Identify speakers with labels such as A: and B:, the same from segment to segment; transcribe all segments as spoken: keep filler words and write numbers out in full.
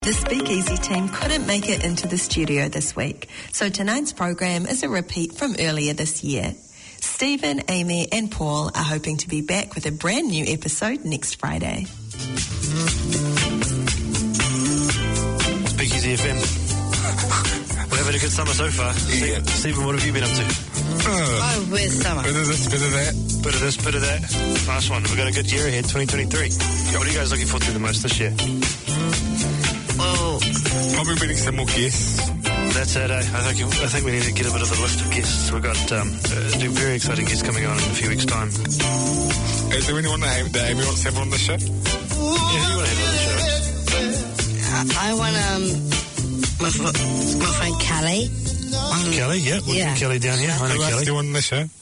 A: The Speakeasy team couldn't make it into the studio this week, so tonight's program is a repeat from earlier this year. Stephen, Amy and Paul are hoping to be back with a brand new episode next Friday.
B: Speakeasy F M. We're having a good summer so far.
C: Yeah.
B: Stephen, what have you been up to?
C: Uh,
D: oh, where's summer?
C: Bit of this, bit of that.
B: Bit of this, bit of that. Nice one. We've got a good year ahead, twenty twenty-three. What are you guys looking forward to the most this year?
D: Well,
C: probably meeting some more guests.
B: That's it, eh? I think, I think we need to get a bit of a list of guests. We've got um, uh, very exciting guests coming on in a few weeks' time.
C: Is there anyone that Amy, that Amy wants to have on the show?
B: Yeah, who you want to have on the show?
D: I want um, my, my friend Kelly. Um,
B: Kelly, yeah. We'll
D: yeah.
B: get Kelly down here. I know
C: Who else
B: Kelly.
C: do you want on the show?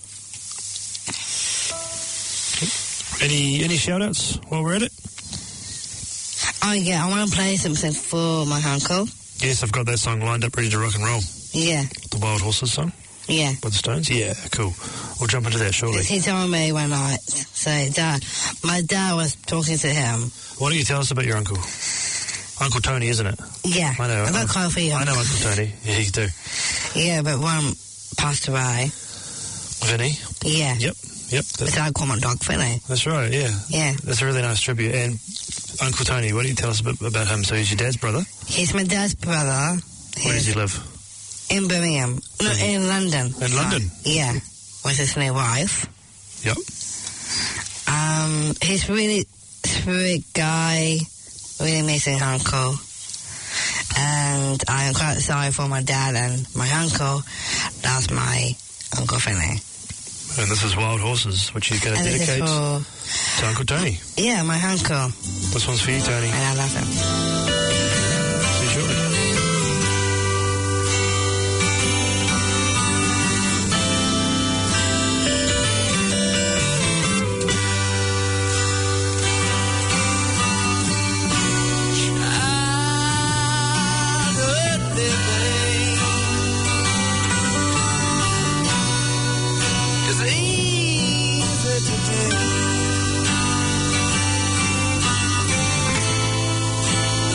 B: Any, any shout-outs while we're at it?
D: Oh, yeah, I want to play something for my uncle.
B: Yes, I've got that song lined up, ready to rock and roll.
D: Yeah.
B: The Wild Horses song?
D: Yeah.
B: By the Stones? Yeah, cool. We'll jump into that shortly.
D: He told me one night. So, Dad, my dad was talking to him.
B: Why don't you tell us about your uncle? Uncle Tony, isn't it?
D: Yeah.
B: I know.
D: I got coffee.
B: I know Uncle Tony. Yeah, you do.
D: Yeah, but one passed away.
B: Vinny?
D: Yeah.
B: Yep. Yep.
D: But I call my dog Vinny.
B: That's right, yeah.
D: Yeah.
B: That's a really nice tribute. And Uncle Tony, what do you tell us about, about him? So he's your dad's brother?
D: He's my dad's brother.
B: Where does he live?
D: In Birmingham. No, in London.
B: In London?
D: Yeah. With his new wife.
B: Yep.
D: Um, he's really sweet guy. Really amazing uncle. And I'm quite sorry for my dad and my uncle. That's my Uncle Finley.
B: And this is Wild Horses, which you're going to dedicate
D: for,
B: to Uncle Tony.
D: Yeah, my uncle.
B: This one's for you, Tony.
D: And I love him.
B: See you shortly.
E: Today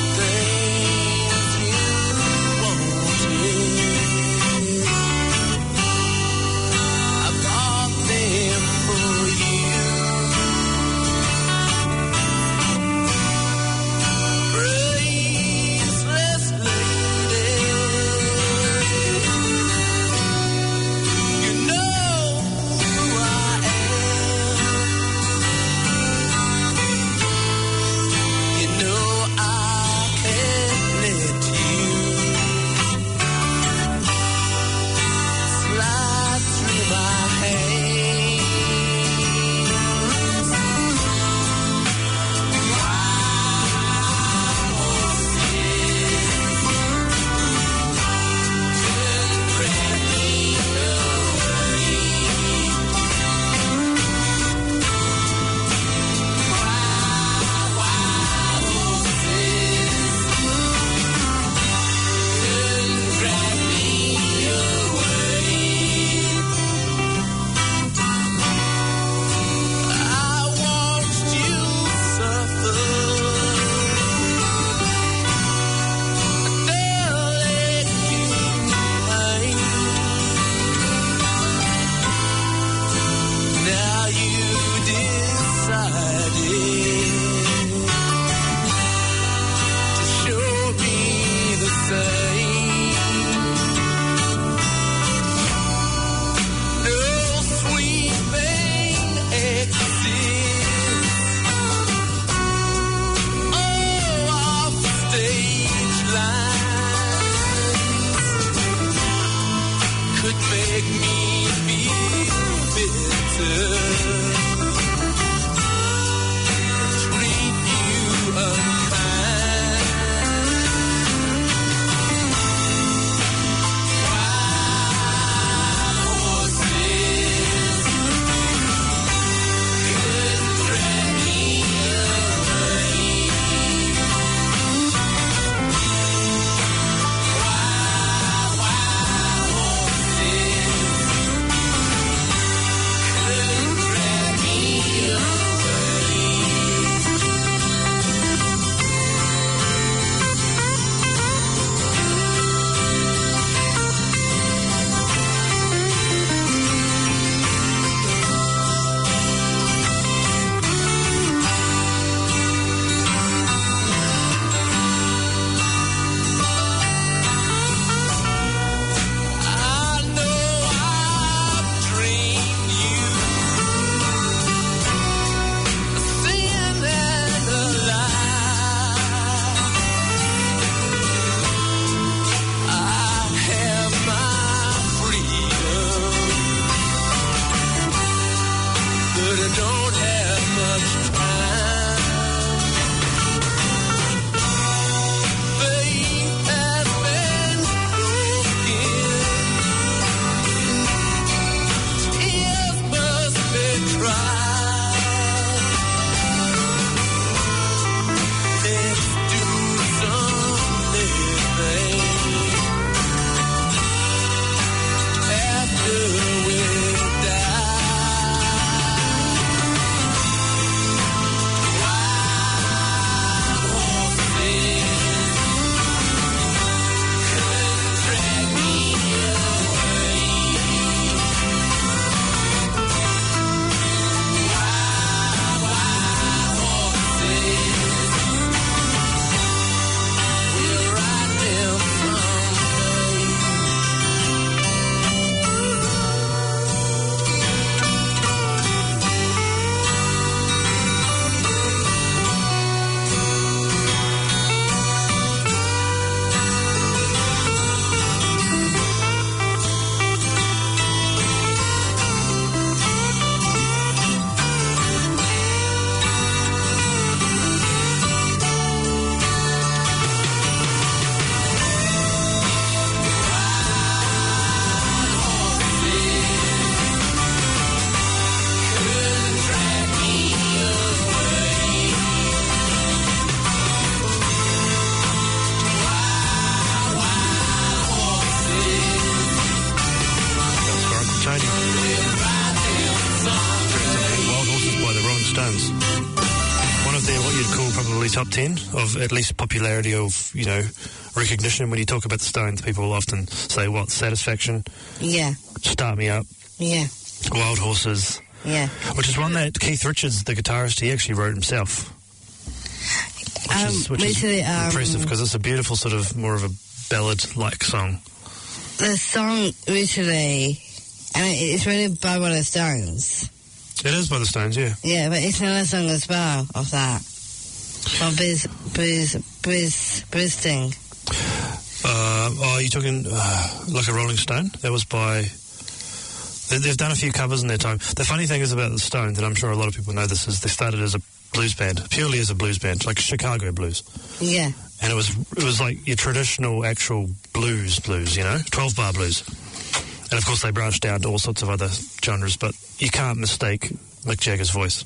B: probably top ten of at least popularity of, you know, recognition. When you talk about the Stones, people often say, what, Satisfaction,
D: Yeah.
B: Start Me Up,
D: Yeah.
B: Wild Horses,
D: Yeah.
B: which is one that Keith Richards, the guitarist, he actually wrote himself. Which
D: Um,
B: is, which is
D: literally, um,
B: impressive because it's a beautiful sort of more of a ballad-like song.
D: The song literally, and it- it's written by one of the Stones.
B: It is by the Stones, yeah.
D: Yeah, but it's another song as well of that. From Bruce, Bruce, Bruce, Bruce Sting.
B: Uh, oh, are you talking uh, like a Rolling Stone? That was by... They, they've done a few covers in their time. The funny thing is about the Stones, and I'm sure a lot of people know this, is they started as a blues band, purely as a blues band, like Chicago blues.
D: Yeah.
B: And it was it was like your traditional actual blues blues, you know, twelve bar blues. And of course they branched out to all sorts of other genres, but you can't mistake Mick Jagger's voice.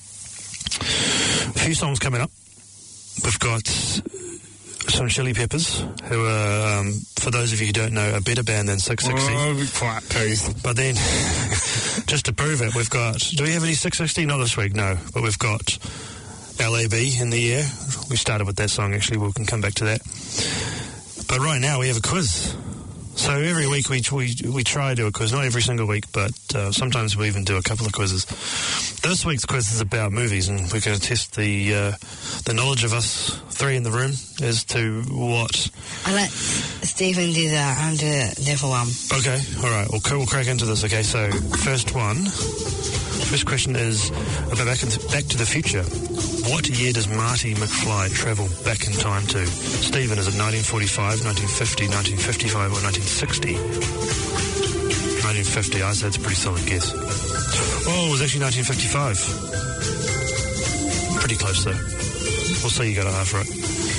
B: A few songs coming up. We've got some Chili Peppers, who are, um, for those of you who don't know, a better band than six sixty.
C: Oh, be quiet, please.
B: But then, just to prove it, we've got... Do we have any six sixty? Not this week, no. But we've got L A B in the air. We started with that song, actually. We can come back to that. But right now, we have a quiz. So every week we we we try to do a quiz. Not every single week, but uh, sometimes we even do a couple of quizzes. This week's quiz is about movies, and we're going to test the uh, the knowledge of us three in the room as to what...
D: I'll let Stephen do that and do the other one.
B: Okay, all right. We'll, we'll crack into this. Okay, so first one... First question is about back, in, back to the Future. What year does Marty McFly travel back in time to? Stephen, is it nineteen forty-five, nineteen fifty, nineteen fifty-five or nineteen sixty? nineteen fifty, I say it's a pretty solid guess. Oh, it was actually nineteen fifty-five. Pretty close though. We'll see, you got it half right.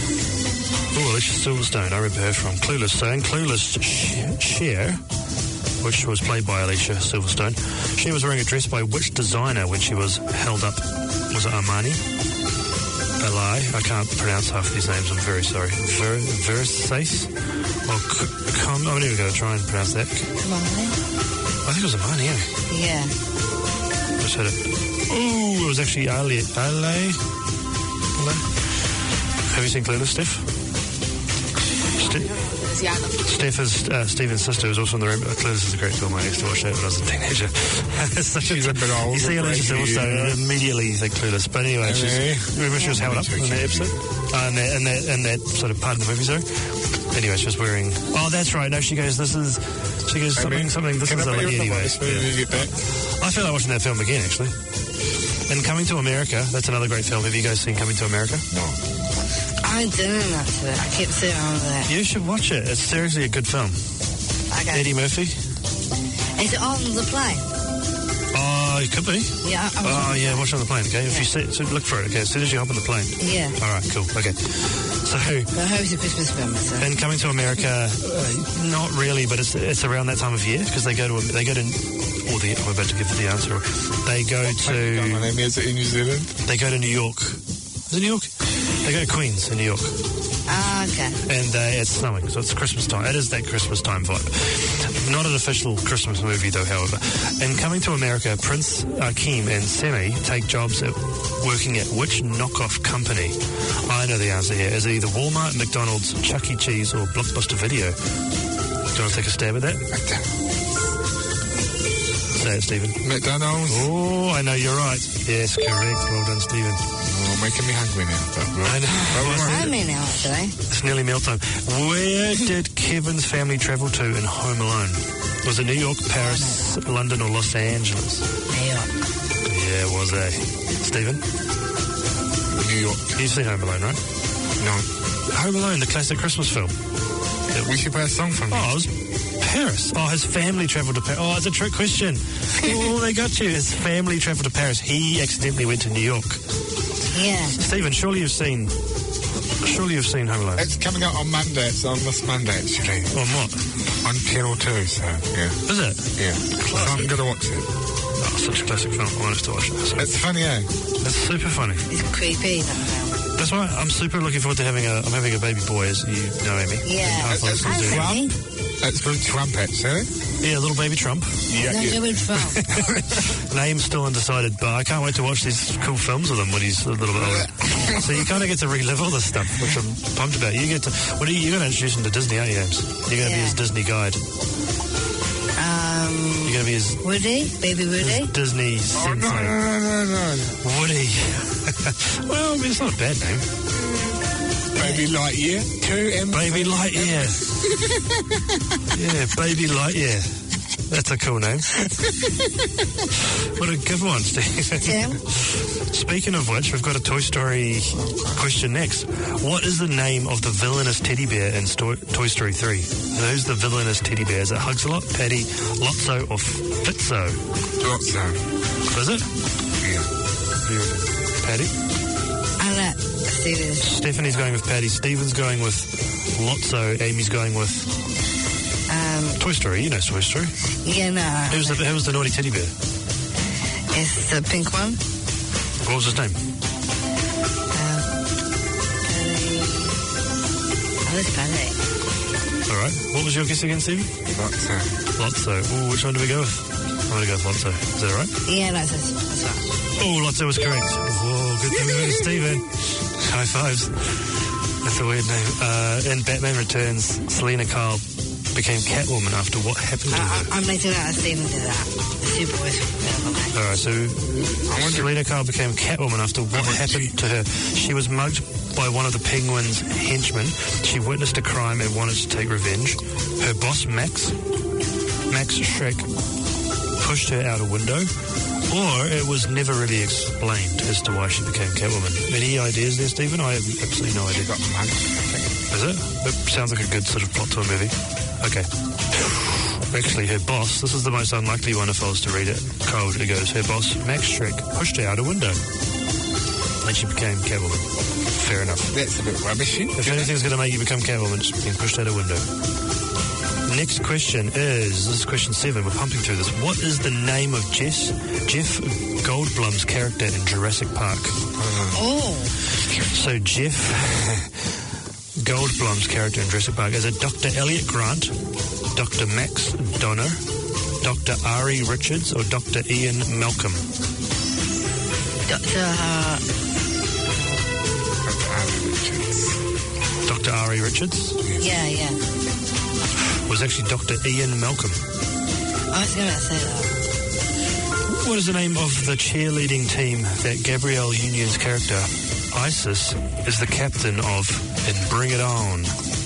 B: Oh, Alicia Silverstone, I remember her from Clueless saying, Clueless Cher, which was played by Alicia Silverstone. She was wearing a dress by which designer when she was held up? Was it Armani? A lie. I can't pronounce half of these names. I'm very sorry. Ver, Versace? Or C- Com- I'm never going to try and pronounce that.
D: Armani?
B: I think it was Armani, yeah.
D: Yeah.
B: I just heard it. Ooh, it was actually Ale. Ale? Ale? Have you seen Clueless, Steph? Ste- Steph is uh, Stephen's sister, who's also in the room. Uh, Clueless is a great film. I used to watch that when I was a teenager. so she's a bit old. You see Alicia Silverstone, immediately you think Clueless. But anyway, she's, remember she was held up in that episode? Uh, in, that, in, that, in that sort of part of the movie, sorry. Anyway, she was wearing... Oh, that's right. No, she goes, this is... She goes, something, something... This is a lady anyway. Yeah. I feel like watching that film again, actually. And Coming to America, that's another great film. Have you guys seen Coming to America?
C: No.
D: I didn't actually. I keep sitting on that.
B: You should watch it. It's seriously a good film.
D: Okay.
B: Eddie Murphy?
D: Is it on the plane?
B: Oh, it could be.
D: Yeah. I, I
B: Oh, yeah, watch it on the plane, okay? If
D: Yeah.
B: you sit, so look for it, okay? As soon as you hop on the plane.
D: Yeah.
B: All right, cool, okay. So,
D: But I hope it's a Christmas film. So.
B: and Coming to America, uh, not really, but it's it's around that time of year because they go to they go to. Or the I'm about to give the answer. They go to.
C: My name is in New Zealand.
B: They go to New York. Is it New York? They go to Queens in New York.
D: Ah, okay.
B: And uh, it's snowing, so it's Christmas time. It is that Christmas time vibe. Not an official Christmas movie, though, however. And Coming to America, Prince Akeem and Semi take jobs at working at which knockoff company? I know the answer here. Is it either Walmart, McDonald's, Chuck E. Cheese, or Blockbuster Video? Do you want to take a stab at that? Say it, Stephen.
C: McDonald's.
B: Oh, I know you're right. Yes, correct. Well done, Stephen.
C: Oh, making me hungry now. But,
B: I know.
C: well,
D: I'm in now, actually.
B: It's nearly mealtime. Where did Kevin's family travel to in Home Alone? Was it New York, Paris, London, or Los Angeles?
D: New York.
B: Yeah, it was, eh? Stephen?
C: New York.
B: You've seen Home Alone, right?
C: No.
B: Home Alone, the classic Christmas film.
C: We should play a song from
B: Oh,
C: it.
B: it was Paris. Oh, his family travelled to Paris. Oh, it's a trick question. Oh, they got you. His family travelled to Paris. He accidentally went to New York.
D: Yeah.
B: Stephen, surely you've seen... Surely you've seen Home Alone.
C: It's coming out on Monday. It's on this Monday, actually.
B: On what?
C: On Channel two, so, yeah.
B: Is it?
C: Yeah. So I'm going to watch it.
B: Oh, such a classic film. I want us to watch it. So
C: It's funny, eh?
B: it's super funny.
D: It's creepy, that film.
B: That's why I'm super looking forward to having a. I'm having a baby boy, as you know, Amy.
D: Yeah.
B: And half-life
C: That's
B: is
D: Hi,
B: doing-
D: Sammy.
C: It's called trumpets, eh?
B: Yeah, little baby Trump.
C: Yeah,
D: No,
C: yeah.
D: it was from.
B: Name's still undecided, but I can't wait to watch these cool films with him when he's a little bit older. So you kind of get to relive all this stuff, which I'm pumped about. You get to. What are you? You're going to introduce him to Disney, aren't you, James? You're going to be
D: Yeah.
B: his Disney guide.
D: Um,
B: You're going to be his,
D: Woody? Baby
B: his
D: Woody?
B: Disney
C: Oh, no,
B: sensei.
C: no, no, no, no.
B: Woody. Well, I mean, it's not a bad name.
C: Baby Lightyear. Two M.
B: Baby Lightyear. Yeah, Baby Lightyear. That's a cool name. What a good one, Steve.
D: Tim?
B: Speaking of which, we've got a Toy Story question next. What is the name of the villainous teddy bear in Sto- Toy Story three? So who's the villainous teddy bear? Is it Hugs-a-Lot, Patty, Lotso, or Fitzo?
C: Lotso.
B: Is it?
C: Yeah.
B: What do you reckon? Patty?
D: I let Steven.
B: Stephanie's going with Patty. Stephen's going with Lotso. Amy's going with
D: Um,
B: Toy Story. You know Toy Story.
D: yeah, no.
B: Who was the, who was the naughty teddy bear?
D: It's the pink one.
B: What was his name?
D: Um, I was Ballet.
B: All right. What was your guess again, Stephen?
C: Lotso.
B: Lotso. Ooh, which one do we go with? I'm going to go with Lotso. Is that all right?
D: Yeah, that's, that's right.
B: Oh, Lotso was correct. Whoa, good thing we went to Stephen. High fives. That's a weird name. Uh, in Batman Returns, Selena Kyle became Catwoman after what happened to
D: I,
B: her?
D: I, I'm making out that Steven did that. The Superboy's uh,
B: All right, so Selena Kyle became Catwoman after what happened to her? She was mugged by one of the Penguin's henchmen. She witnessed a crime and wanted to take revenge. Her boss, Max, Max Shrek, pushed her out a window, or it was never really explained as to why she became Catwoman. Any ideas there, Stephen? I have absolutely no idea.
C: Got mugged, I think.
B: Is it? It sounds like a good sort of plot to a movie. Okay. Actually, her boss, this is the most unlikely one if I was to read it cold. It goes, her boss, Max Shrek, pushed her out a window. And she became Catwoman. Fair enough.
C: That's a bit rubbishy.
B: If anything's going to make you become Catwoman, it's being pushed out a window. Next question is, this is question seven, we're pumping through this. What is the name of Jess, Jeff Goldblum's character in Jurassic Park?
D: Oh.
B: So Jeff Goldblum's character in Jurassic Park, is it Doctor Elliot Grant, Doctor Max Donner, Doctor Ari Richards, or Doctor Ian Malcolm?
D: Doctor Uh,
B: Doctor Ari Richards
D: yeah, yeah.
B: was actually Doctor Ian Malcolm.
D: I was going to say that.
B: What is the name of the cheerleading team that Gabrielle Union's character, Isis, is the captain of in Bring It On?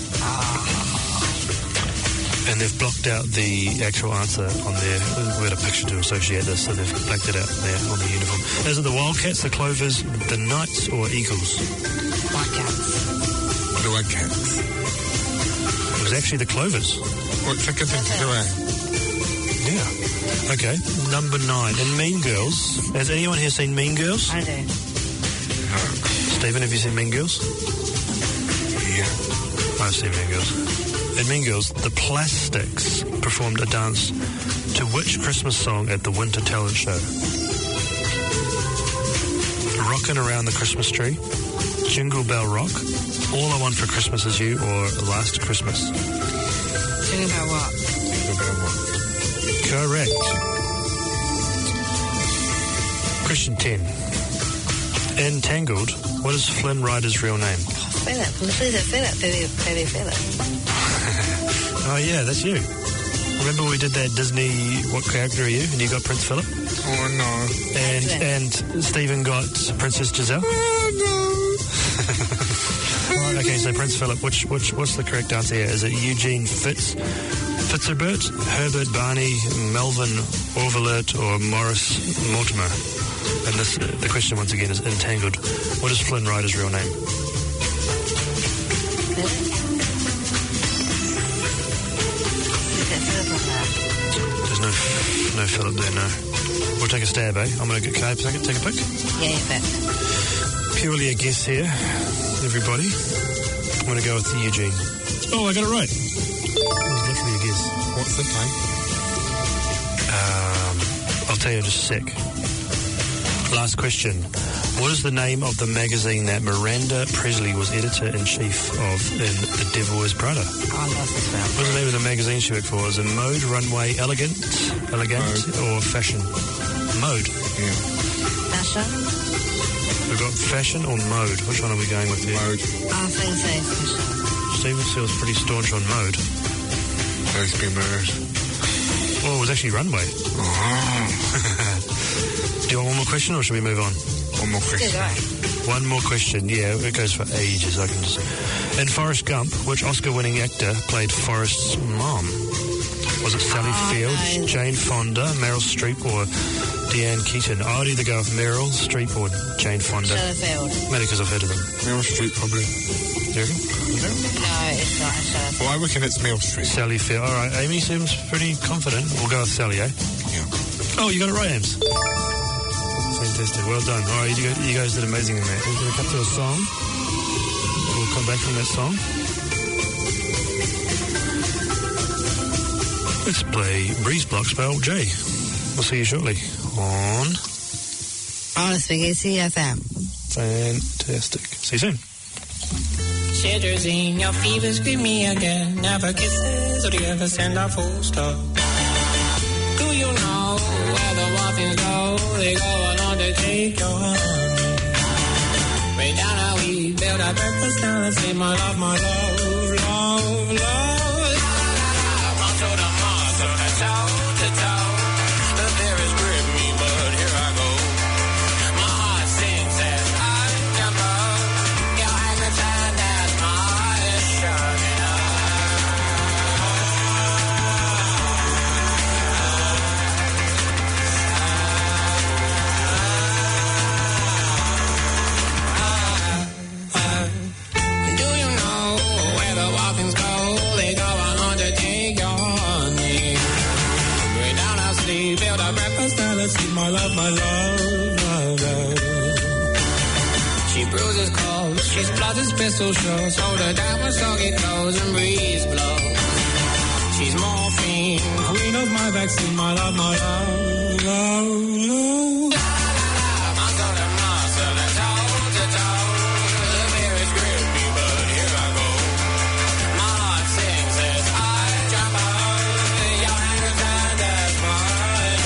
B: And they've blocked out the actual answer on there. We had a picture to associate this, so they've blacked it out there on the uniform. Is it the Wildcats, the Clovers, the Knights, or Eagles?
D: White cats.
C: The White Cats.
B: It was actually the Clovers.
C: What's a good thing to do, eh?
B: Yeah. Okay. Number nine. In Mean Girls, has anyone here seen Mean Girls?
D: I do.
B: Stephen, have you seen Mean Girls?
C: Yeah.
B: I've seen Mean Girls. In Mean Girls, the Plastics performed a dance to which Christmas song at the Winter Talent Show? Rockin' Around the Christmas Tree, Jingle Bell Rock, All I Want for Christmas Is You, or Last Christmas?
D: Talking about what?
C: A bit of what?
B: Correct. Question ten. In Tangled, what is Flynn Rider's real name?
D: Philip. Philip, Philip, Philip, Philip, Philip.
B: Oh, yeah, that's you. Remember we did that Disney, what character are you? And you got Prince Philip?
C: Oh, no.
B: And and Stephen got Princess Giselle?
C: Oh,
B: Right, okay, so Prince Philip, which which what's the correct answer here? Is it Eugene Fitz, Fitzherbert, Herbert Barney, Melvin Orvalert, or Morris Mortimer? And this the question once again is entangled. What is Flynn Rider's real name? There's no no Philip there, no. We'll take a stab, eh? I'm going to get, can I take, take a pick?
D: Yeah, yeah, but
B: Purely a guess here, everybody. I'm going to go with Eugene. Oh, I got it right. It was literally a guess.
C: What's the time?
B: Um, I'll tell you in just a sec. Last question. What is the name of the magazine that Miranda Presley was editor-in-chief of in The Devil Wears Prada?
D: I love this film.
B: What's the name of the magazine she worked for? Is it Mode, Runway, Elegant, Elegant, or Fashion? Mode.
C: Yeah.
D: Fashion?
B: We've got fashion or mode. Which one are we going with here?
C: Mode.
D: I think so, fashion.
B: Stephen feels pretty staunch on mode.
C: Let's be mode.
B: Oh, it was actually runway.
C: Oh.
B: Do you want one more question or should we move on?
C: One more question.
B: One more question, yeah, it goes for ages. I can just... In Forrest Gump, which Oscar-winning actor played Forrest's mom? Was it Sally
D: oh,
B: Field,
D: no.
B: Jane Fonda, Meryl Streep, or Diane Keaton? I would either go with Meryl Streep or Jane Fonda.
D: Sally Field.
B: Maybe because I've heard of them.
C: Meryl Streep, probably.
B: You reckon?
D: No, it's not Sally Field.
C: Well, I reckon it's Meryl Streep.
B: Sally Field. All right, Amy seems pretty confident. We'll go with Sally, eh?
C: Yeah.
B: Oh, you got it right, Ames. Fantastic. Well done. All right, you guys, you guys did amazing in that. We're going to cut to a song. We'll come back from that song. Let's play Breeze Blocks by Old J. We'll see you shortly on...
D: On Spaghetti F M.
B: Fantastic. See you soon.
E: Shivers in your fever, scream me again. Never kisses, or do you ever send a full stop? Do you know where the muffins go? They go along to take your honey. Way down how we build our breakfast down and say, my love, my love, love, love. Muscle to muscle, toe to toe. The fear is grip me, but here I go. My heart sings as I jump up. Your hands are tied as my eyes shut. Build a breakfast and let's eat my love, my love, love, love. She bruises cold, she splutters pistol shots. Hold her down with soggy clothes and breeze blows. She's morphine, queen of my vaccine, my love, my love, love, love. Muscle to muscle and toe to toe. The fear is grippy, but here I go. My heart sings as I jump out. Your hand is tied as mine.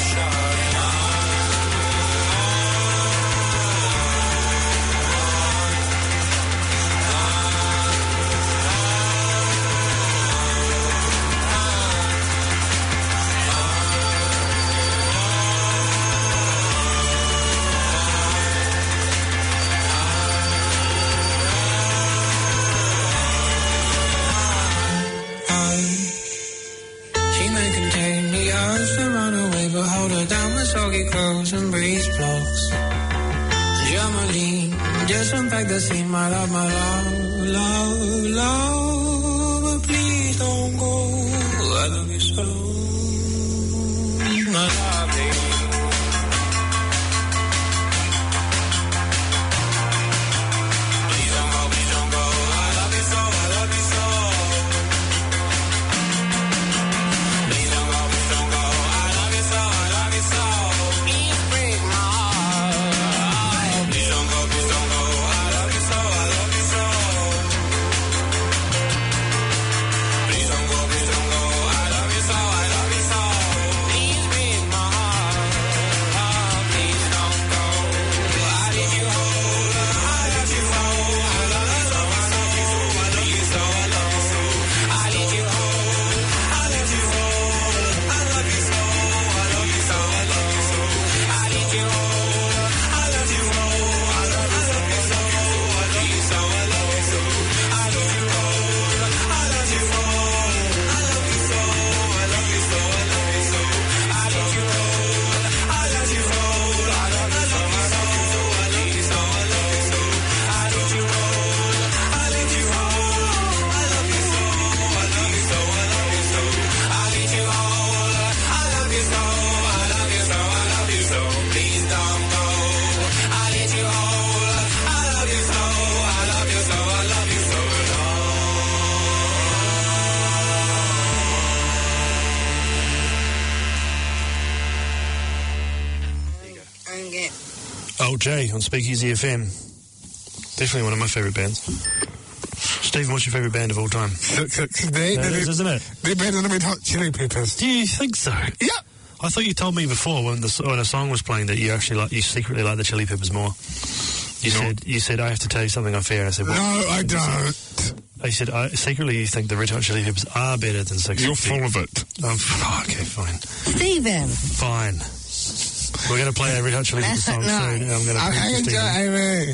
E: Soggy clothes and breeze blocks. Germaline, disinfect the scene, my love, my love, love, love. But please don't go. I love you so, my love, baby. Please don't go, please don't go. I love you so, I love you so. Please don't go, please don't go. I love you so, I love you so. Please break my heart. Please don't go, please don't go. I love you so, I love you so. Please don't go, please don't go. I love you so, I
B: Alt J on Speakeasy F M. Definitely one of my favourite bands. Stephen, what's your favourite band of all time?
C: They,
B: That
C: they,
B: is, isn't it?
C: They're better than the Red Hot Chili Peppers.
B: Do you think so?
C: Yeah.
B: I thought you told me before when the when a song was playing that you actually like you secretly like the Chili Peppers more. You
C: No.
B: said you said I have to tell you something unfair. I said what?
C: No, I don't.
B: I said I, secretly you think the Red Hot Chili Peppers are better than Six
C: You're
B: Feet.
C: full of it.
B: Oh, f- okay, fine,
D: Stephen.
B: fine. We're going to play a Red Hot Chili Peppers
D: That's
B: song
D: not
B: soon. And I'm going to
C: I'm hanging to Amy.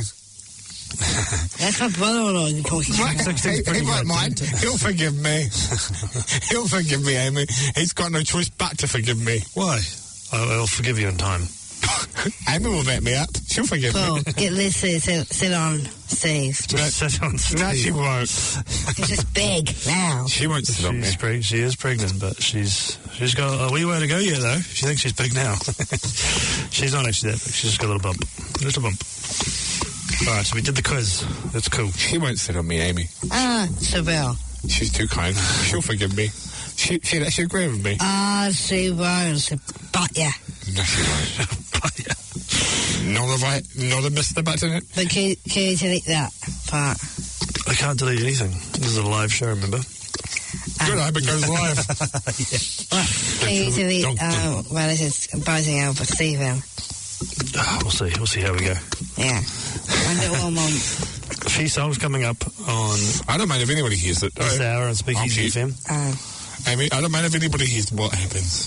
D: That's my brother-in-law you're talking about.
C: He, he won't mind. He'll forgive me. He'll forgive me, Amy. He's got no choice but to forgive me.
B: Why? I'll, I'll forgive you in time.
C: Amy will back me up. She'll forgive
D: Cool.
C: me.
D: Get this, sit, sit, sit on, Steve.
B: Just sit on Steve.
C: No, she won't.
D: It's just big now.
C: She won't sit on me.
B: She's preg- she is pregnant, but she's she's got a wee way to go yet, though. She thinks she's big now. She's not actually that big. She's just got a little bump. A little bump. All right, so we did the quiz. That's cool.
C: She won't sit on me, Amy.
D: Ah, Sybil.
C: She's too kind. She'll forgive me. She, she'd actually agree with me.
D: Ah, she won't. But yeah.
C: No, she won't.
B: But, yeah.
C: Not a right, not a Mister Button.
D: But can, can you delete that part?
B: I can't delete anything. This is a live show, remember?
C: Good, I hope it goes live.
D: What? Can you delete, uh, well, this is buzzing out for Stephen.
B: Ah, we'll see. We'll see how we go.
D: Yeah. Under one month.
B: A few songs coming up on
C: I don't mind if anybody hears it.
B: this
C: Oh,
B: hour on Speakeasy F M.
D: Uh,
C: Amy, I don't mind if anybody hears what happens.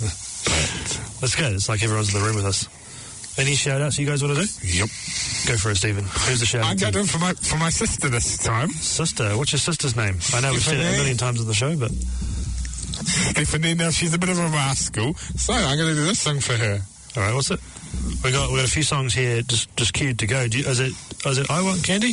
B: That's good. It's like everyone's in the room with us. Any shout-outs you guys want to do?
C: Yep.
B: Go for it, Stephen. Who's the shout-out
C: I'm
B: to?
C: going for my for my sister this time.
B: Sister. What's your sister's name? I know we've said it a
C: Stephanie.
B: million times on the show, but...
C: Stephanie, now she's a bit of a rascal, so I'm going to do this song for her.
B: All right, what's it? We got we got a few songs here just just queued to go. Do you, is it is it I Want Candy?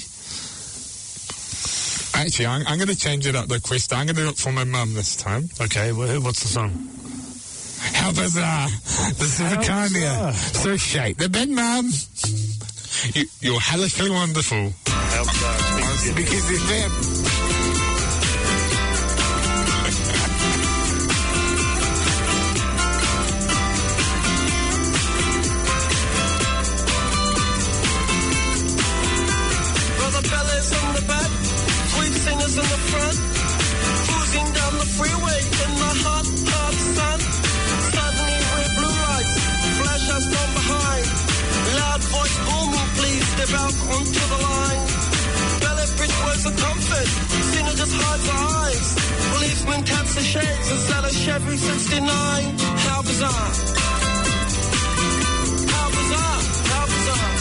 C: Actually, I'm, I'm going to change it up, the quest. I'm going to do it for my mum this time.
B: Okay, wh- what's the song?
C: How bizarre. This is
B: How
C: a time
B: bizarre.
C: here. So shake the bed, mum. You, you're hellishly wonderful.
B: How bizarre.
C: Because it's them.
F: Brother Bella's in the back, sweet singers in the front, cruising down the freeway in the hot, hot sun. Suddenly red blue lights flash us from behind. Loud voice booming, please step out onto the line. Bella Bridge words of comfort, Cena just hides her eyes. Policeman taps the shades and sell a Chevy sixty-nine. How bizarre. How bizarre, how bizarre.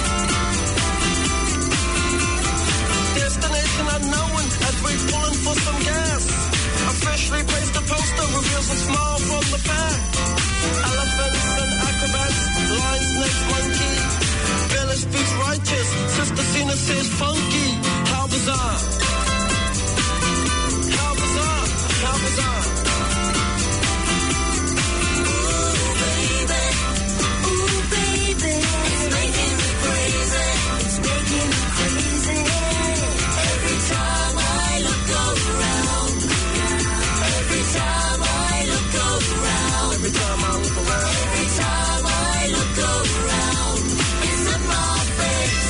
F: Destination unknown as we're pulling for some gas. A freshly pasted poster reveals a smile from the back. Elephants and acrobats, lion, snake, monkey. Bella speaks righteous, Sister Cena says funky. How bizarre. How bizarre, how bizarre. Ooh, baby. Ooh, baby. It's making me crazy. It's making me crazy. Every time I look around. Every time I look around. Every time I look around. Every time I look around. It's in my face.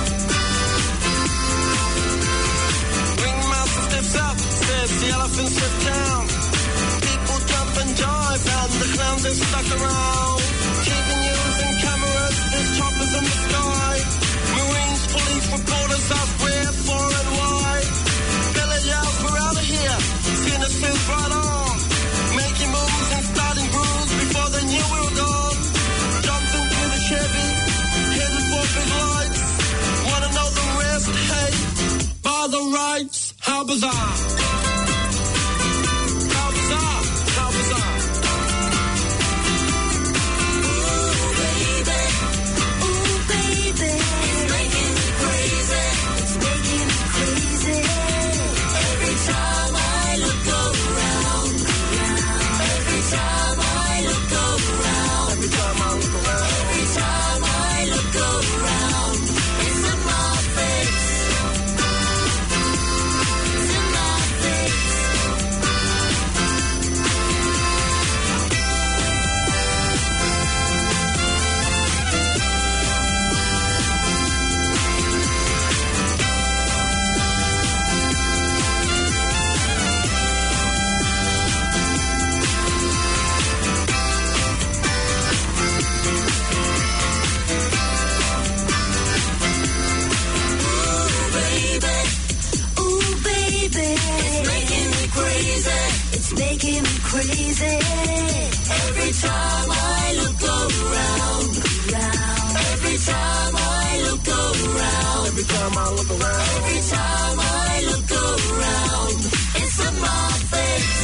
F: Ringmaster steps up, says the elephants have down. People jump and jive, and the clowns are stuck around. T V news and cameras, there's choppers in the sky. Marines, police, reporters ask where, for, and why. Bella yells, we're out of here. Cena says right on. Making moves and starting grooves before they knew we were gone. Jumped into the Chevy, headed for big lights. Wanna know the rest? Hey, by the rights. How bizarre. How bizarre. How bizarre. Ooh, baby. Ooh, baby. It's making me crazy. It's making me crazy. Every time I look around. Every time I look around. Every time I look around. Every time I look around. It's in my face. It's in my
D: crazy. Every time I look around, around. Every time I look around, every time I look around, every time I look around, it's a my face.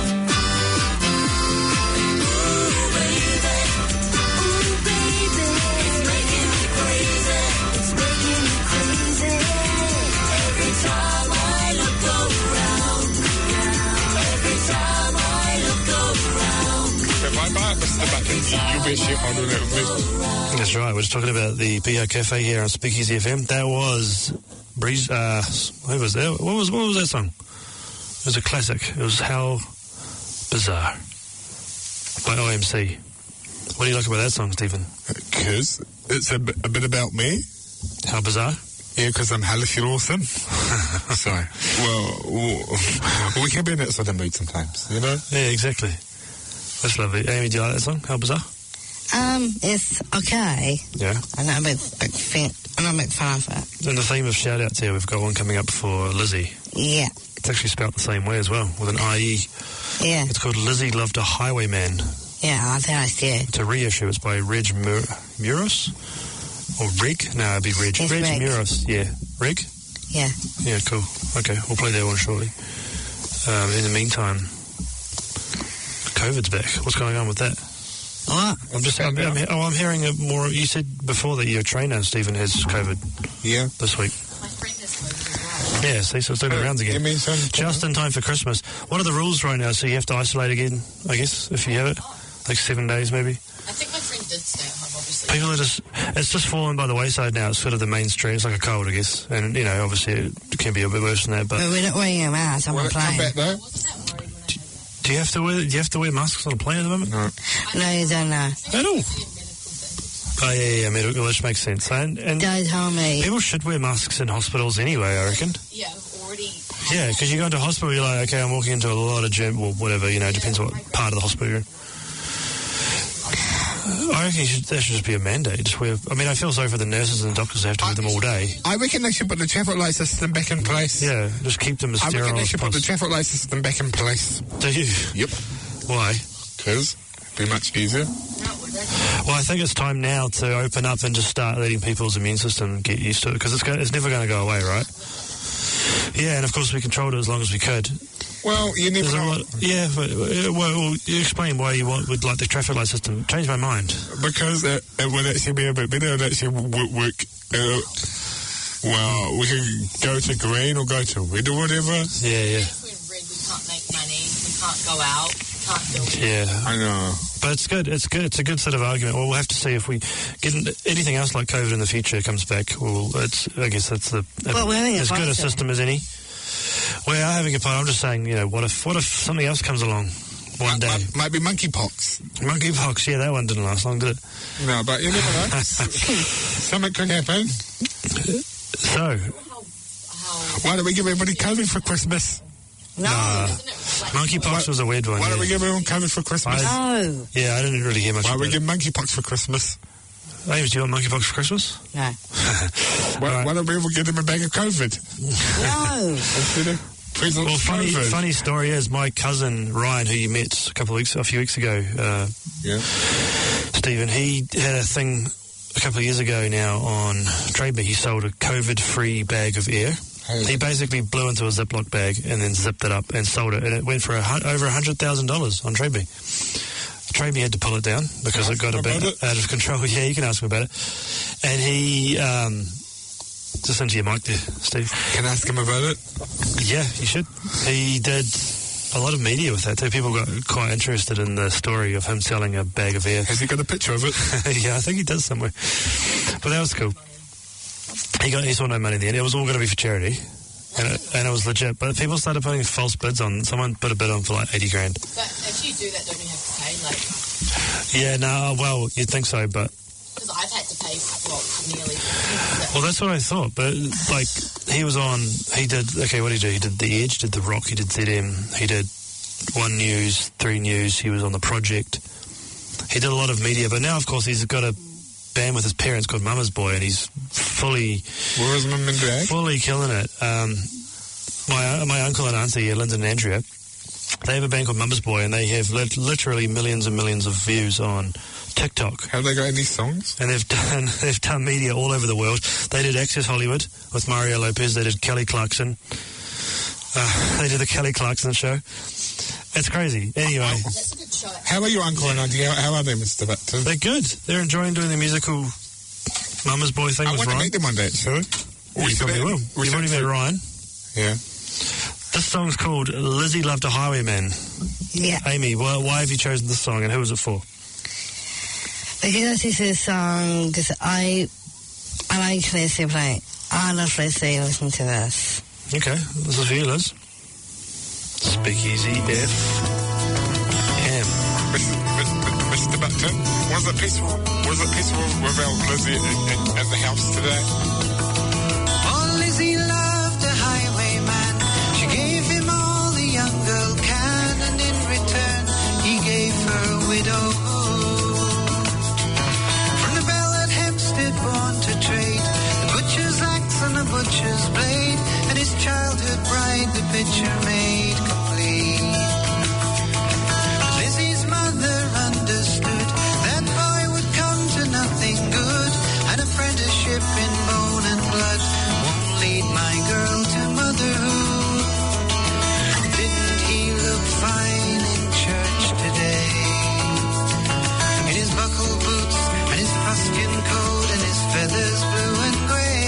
D: Ooh, baby, ooh, baby, it's making me crazy. It's making me crazy. Every time I look around, every time I look around.
C: If I buy it, Mister Buckins, you'll be a shareholder in it with me.
B: That's right. We're just talking about the B O Cafe here on Speakeasy F M. That was Breeze. Uh, who was that? What was what was that song? It was a classic. It was How Bizarre by O M C. What do you like about that song, Stephen?
C: Because it's a bit, a bit about me.
B: How bizarre?
C: Yeah, because I'm hellish awesome. Sorry. Well, well, we can be in that sort of mood sometimes, you know?
B: Yeah, exactly. That's lovely. Amy, do you like that song? How bizarre?
D: Um, it's okay.
B: Yeah.
D: I know, but, but think, I'm not making fun of it.
B: In the theme of shout-outs here, we've got one coming up for Lizzie.
D: Yeah.
B: It's actually spelt the same way as well, with an I E.
D: Yeah.
B: It's called Lizzie Loved a Highwayman.
D: Yeah, I think I see it.
B: It's a reissue. It's by Reg Mur- Muros? Or Reg? No, it'd be Reg.
D: It's
B: Reg,
D: Reg.
B: Muros, yeah. Reg?
D: Yeah.
B: Yeah, cool. Okay, we'll play that one shortly. Um, in the meantime, COVID's back. What's going on with that?
D: What?
B: I'm just, I'm, I'm, oh, I'm hearing a more, you said before that your trainer, Stephen, has COVID
C: Yeah.
B: this week.
G: My friend has COVID as well.
B: Yeah, see, so it's doing the rounds again.
C: You mean some...
B: Just in time for Christmas. What are the rules right now? So you have to isolate again, I guess, if you have it? Like seven days, maybe?
G: I think my friend did stay at home, obviously.
B: People are just, it's just fallen by the wayside now. It's sort of the mainstream. It's like a cold, I guess. And, you know, obviously it can be a bit worse than that, but...
D: But we're not wearing a mask on
C: Will
D: a
C: it come
D: plane.
C: back, though?
G: I wasn't that worried when I had it.
B: Do you have to wear, do you have to wear masks on a plane at the moment?
C: No.
D: No, you don't know.
B: At all?
G: It's a medical thing.
B: Oh, yeah, yeah, yeah, medical, which makes sense. And, and
D: Don't tell me.
B: people should wear masks in hospitals anyway, I reckon.
G: Yeah, I've already...
B: Yeah, because you go into hospital, you're like, okay, I'm walking into a lot of germ, well, whatever, you know, it depends what part of the hospital you're in. I reckon you should, that should just be a mandate. Just wear, I mean, I feel sorry for the nurses and the doctors who have to wear them all day.
C: I reckon they should put the traffic light system back in place.
B: Yeah, just keep them as
C: I reckon
B: sterile
C: they
B: as
C: should put the
B: possible.
C: traffic light system back in place.
B: Do you?
C: Yep.
B: Why?
C: Because it'd be much easier.
B: Well, I think it's time now to open up and just start letting people's immune system get used to it, because it's, go- it's never going to go away, right? Yeah, and of course we controlled it as long as we could.
C: Well, you never
B: There's a
C: know.
B: lot, yeah, but, uh, well, well, you explain why you want, would like the traffic light system. Change my mind.
C: Because it, it would actually be a bit better. It actually would work. Uh, well, we can go to green or go to red or whatever.
B: Yeah, yeah,
G: If we're in red, we can't make money, we can't go out, we can't do it.
B: yeah.
C: I know.
B: But it's good. It's good. It's a good sort of argument. Well, we'll have to see if we get in- anything else like COVID in the future comes back. Well, it's. I guess that's the
D: Well, we're having a
B: as good a
D: party.
B: system as any. We are having a party. I'm just saying, you know, what if what if something else comes along one
C: Might,
B: day?
C: might, might be monkeypox.
B: Monkeypox. Yeah, that one didn't last long, did it?
C: No, but you never know. Something could happen.
B: So,
G: How, how,
C: Why don't we give everybody COVID for Christmas?
D: No.
B: uh,
G: isn't it like
B: monkeypox was a weird one.
C: Why don't we
B: Yeah,
C: give everyone COVID for Christmas?
B: I-
D: No.
B: yeah I didn't really hear much.
C: Why don't we
B: about
C: give
B: it.
C: monkeypox for Christmas?
B: James, do you want monkeypox for Christmas?
D: No.
C: Why,
B: All right.
C: why don't we ever give them a bag of COVID?
D: No.
C: Instead of presents
B: Well, funny,
C: COVID.
B: funny story is my cousin Ryan, who you met a couple of weeks, a few weeks ago, uh,
C: Yeah.
B: Stephen, he had a thing a couple of years ago now on TradeMe. He sold a COVID-free bag of air.
C: Hey.
B: He basically blew into a Ziploc bag and then zipped it up and sold it, and it went for a, hun- over a hundred thousand dollars on TradeMe. TradeMe had to pull it down because it
C: Ask
B: got a
C: him
B: bit
C: about it.
B: out of control. Yeah, you can ask him about it. And he, um, just into your mic there, Steve.
C: Can I ask him about it?
B: Yeah, you should. He did a lot of media with that too. People got quite interested in the story of him selling a bag of air.
C: Has he got a picture of it?
B: Yeah, I think he does somewhere. But that was cool. He got he saw no money in the end. It was all going to be for charity, and it, and it was legit. But people started putting false bids on. Someone put a bid on for like eighty grand.
G: But if you do that, don't you have to pay? Like,
B: Yeah, no, well, you'd think so, but
G: because I've had to pay, well, nearly.
B: well, that's what I thought. But like, he was on. He did okay. What did he do? He did The Edge, did The Rock, he did Z M, he did One News, Three News. He was on The Project. He did a lot of media, but now, of course, he's got a band with his parents called Mama's Boy, and he's fully,
C: Where is Mum and Dad?
B: fully killing it. Um, my my uncle and auntie, Lyndon and Andrea, They have a band called Mama's Boy, and they have lit- literally millions and millions of views on TikTok.
C: Have they got any songs?
B: And they've done they've done media all over the world. They did Access Hollywood with Mario Lopez. They did Kelly Clarkson. Uh, they did the Kelly Clarkson show. It's crazy. Anyway.
G: That's a good show.
C: How are your uncle and auntie? How, how are they, Mister Button?
B: They're good. They're enjoying doing the musical Mama's Boy thing
C: I
B: with
C: want
B: Ryan.
C: to meet them one day, actually.
B: Oh, you probably will.
C: We
B: You've already
C: should-
B: met Ryan.
C: Yeah.
B: This song's called Lizzie Loved a Highwayman.
D: Yeah.
B: Amy, why, why have you chosen this song and who was it for?
D: Because this is a song, because I, I like Lizzie play. I love Lizzie, listen to this.
B: Okay, this is for you, Liz. Speakeasy F M.
C: Mister Mister Button, was it peaceful? Was it peaceful without Lizzie at, at, at the house today?
H: Oh, Lizzie loved a highwayman. She gave him all the young girl can, and in return he gave her a widow. From the bell at Hampstead born to trade, the butcher's axe and the butcher's blade, and his childhood bride the picture made complete. Lizzie's mother understood that boy would come to nothing good. An apprenticeship in bone and blood won't lead my girl to motherhood. Didn't he look fine in church today? In his buckle boots and his fustian coat and his feathers blue and grey.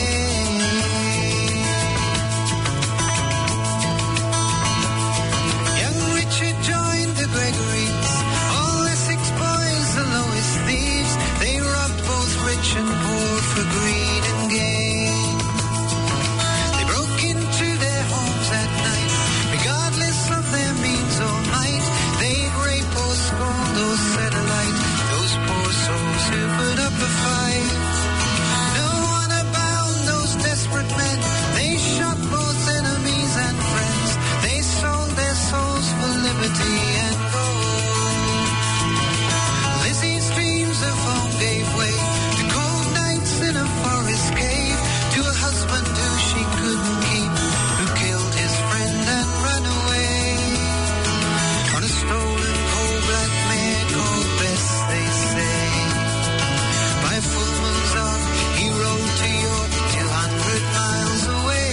H: Young Richard joined the Gregories, all Essex boys, the lowest thieves. They robbed both rich and poor for greed and gain. They broke into their homes at night, regardless of their means or might. They'd rape or scold or set alight those poor souls who put up a fight. No one abound those desperate men. They shot both enemies and friends. They sold their souls for liberty and gold. Lizzie's dreams of home gave way to cold nights in a forest cave, to a husband who she couldn't keep, who killed his friend and ran away. On a stolen coal black mare called Bess, they say. By full moon's off, he rode to York till hundred miles away.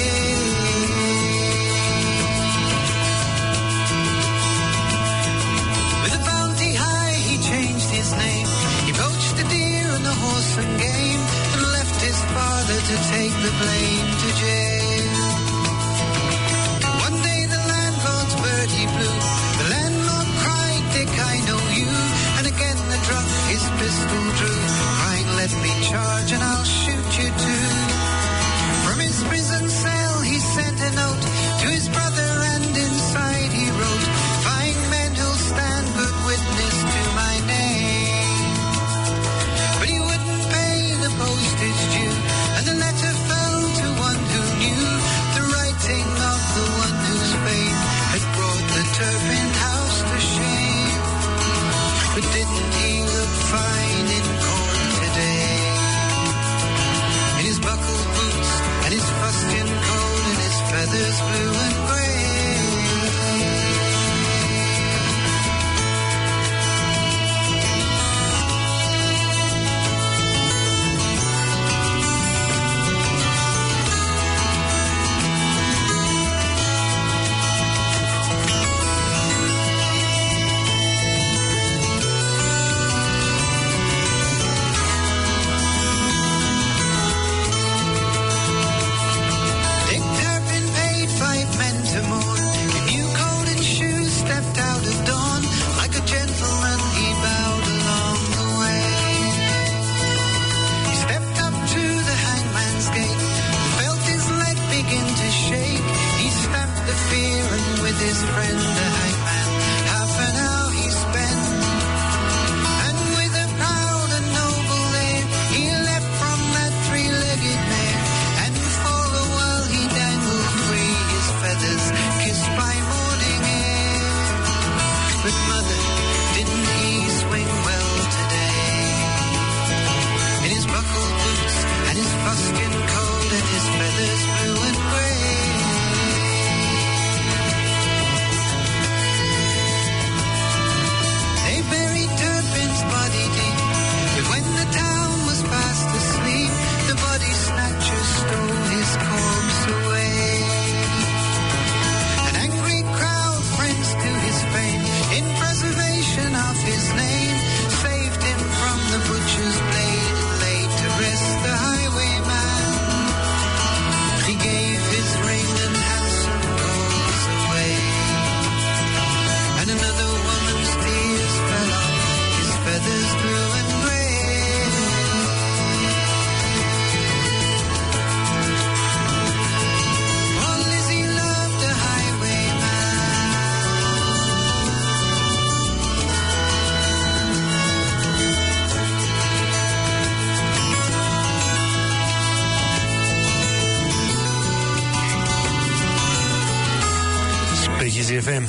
H: With a bounty high, he changed his name. He poached a deer and a horse and game, and left his father to take the blame to jail. One day the landlord's bird he blew. The landlord cried, Dick, I know you. And again the drunk his pistol drew, crying, let me charge and I'll shoot you too. From his prison cell he sent a note to his brother, and inside he wrote, find men who'll stand good witness to my name. But he wouldn't pay the postage due, and the letter fell to one who
B: F M.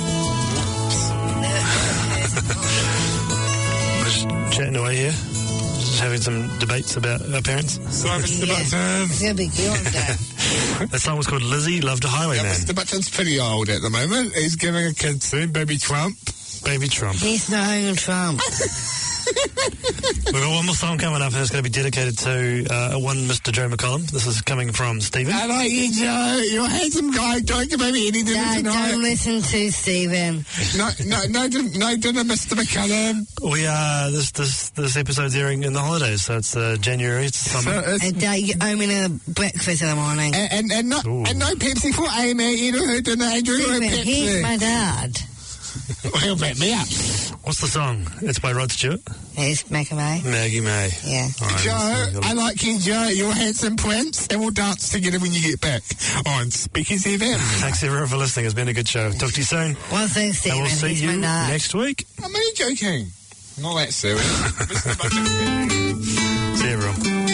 B: Just chatting away here. Just having some debates about our parents.
C: So, Mister
D: Yeah.
C: Button.
D: It's going to be your day.
B: That song was called Lizzie Loved a
C: Yeah,
B: Highwayman.
C: Mister Button's pretty old at the moment. He's giving a kid soon, baby Trump.
B: Baby Trump.
D: He's no Donald Trump.
B: We've got one more song coming up, and it's going to be dedicated to uh, one Mister Joe McCollum. This is coming from Stephen.
C: I like you, Joe. You're a handsome guy. Don't give me any dinner
D: Dad,
C: tonight.
D: don't listen to Stephen.
C: No, no, no, din- no dinner, Mister McCallum.
B: We are this this this episode's airing in the holidays, so it's uh, January. It's
C: So
B: summer.
C: it's,
D: And Dad, you owe me a breakfast in the morning.
C: and, and, and, no,
B: Ooh.
C: and no Pepsi for Amy. You know, dinner, Andrew, no
D: Stephen, he's
C: Pepsi.
D: my dad.
C: Well, he'll back me up.
B: What's the song? It's by Rod Stewart.
D: He's Mecca May.
B: Maggie May.
D: Yeah.
B: All right,
C: Joe,
B: let's-
C: I like you, Joe. You're a handsome prince, and we'll dance together when you get back on Speakers F M.
B: Thanks everyone for listening. It's been a good show. Talk to you soon.
D: One thing, Stephen,
B: And we'll see
D: he's
B: you
D: my dad.
B: next week.
C: I'm only joking. Not that serious. Mister Button.
B: See you, everyone.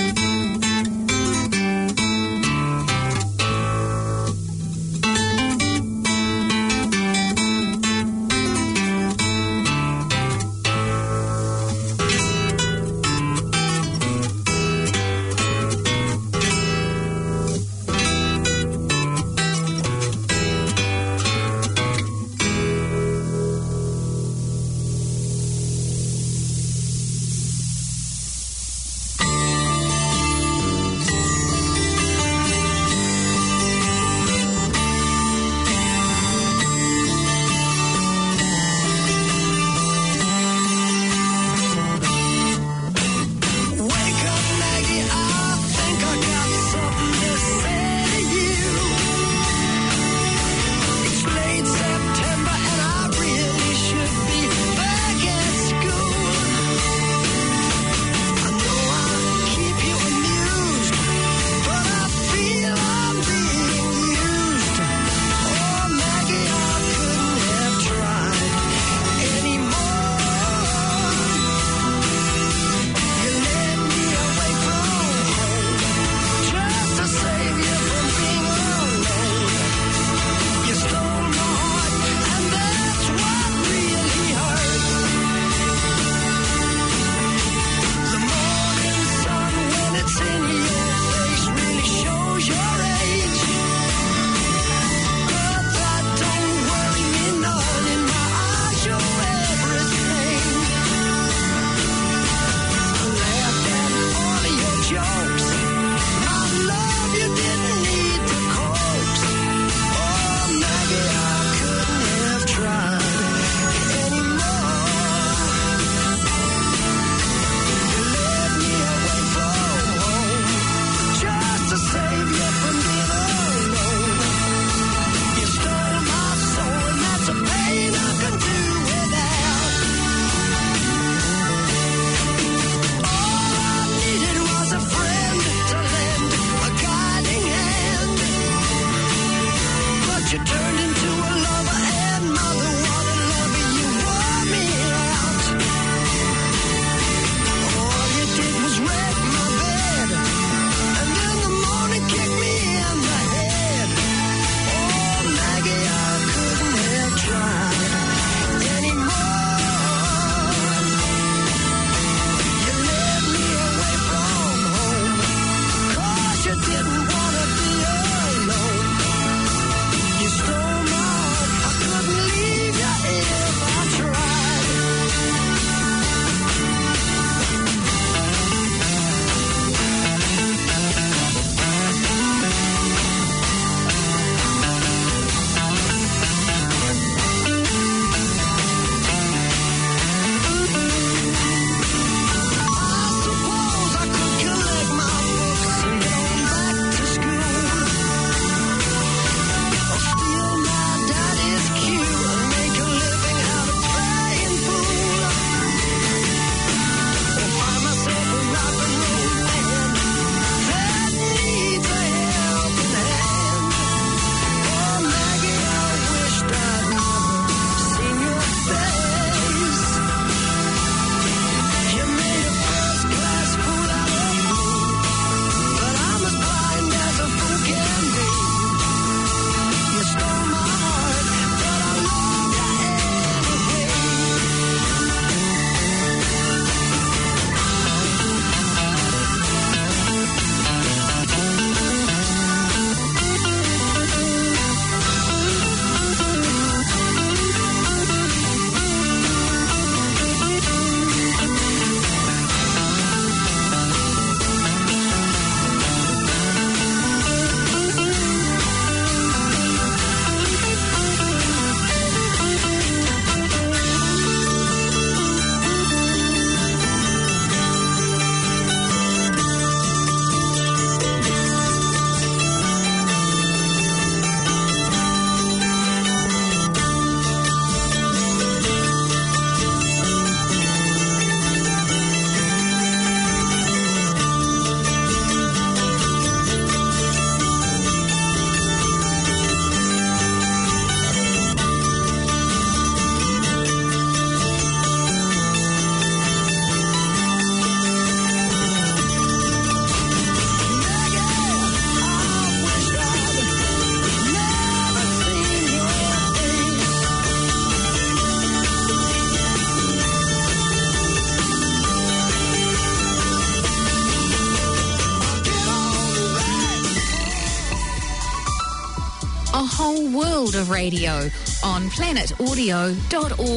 I: world of radio on planet audio dot org.